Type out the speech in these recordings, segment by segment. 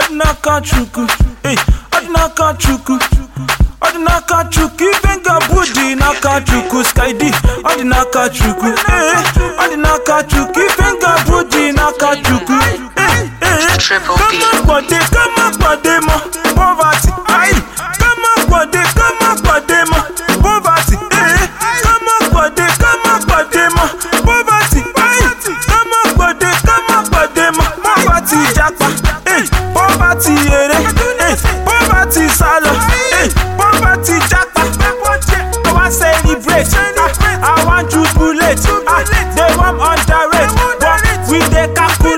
Odinaka chuku, hey, Odinaka chuku, Odinaka chuku, venga budi naka chuku, skydi, Odinaka chuku, hey, Odinaka chuku, venga budi naka chuku, hey, hey, come on, ma, poverty, aye, come on, ma, poverty, hey, come on, ma, poverty, aye, come on, ma, poverty, japa, hey, poverty, hey, poverty, salo, hey, poverty, japa, I want celebrate, I want jubilate, they want underrate, but we dey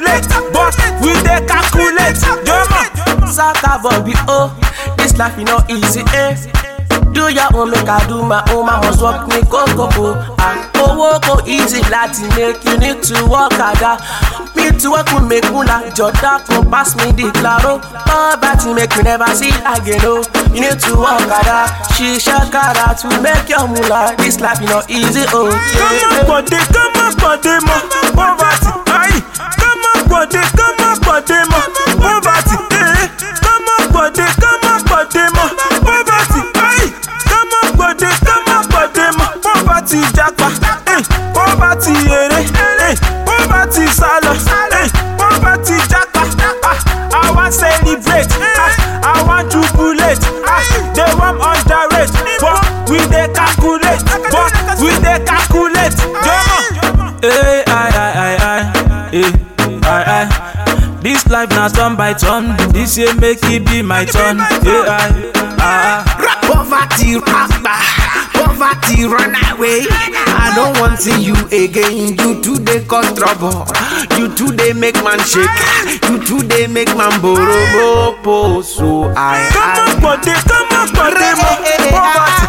calculate, Saka Bobby, oh, this life is not easy, eh. Do your own, make I do my own. I must work me go. Go easy, lati make you need to work harder. Me to work will make una Jordan from pass me the claro. Oh, but you make me never see again. Oh, you need to work harder. She shakara to make your moolah. This life is not easy. Oh, yeah. Come on, ma, poverty. Aye, come on, body, ma, poverty. Eh, come on, body, ma, poverty. Aye, come on, body, ma, poverty. Japa, eh, poverty, eh, poverty, salo, eh, poverty, japa. I want celebrate, I want jubilate. They want underrate, but we dey calculate, Hey, I. This life na turn by turn. This year make it be my turn. Hey, Poverty, poverty, run away. I don't want to see you again. You today cause trouble. You today make man shake. You today make man borobo. So come on, body, ma, poverty.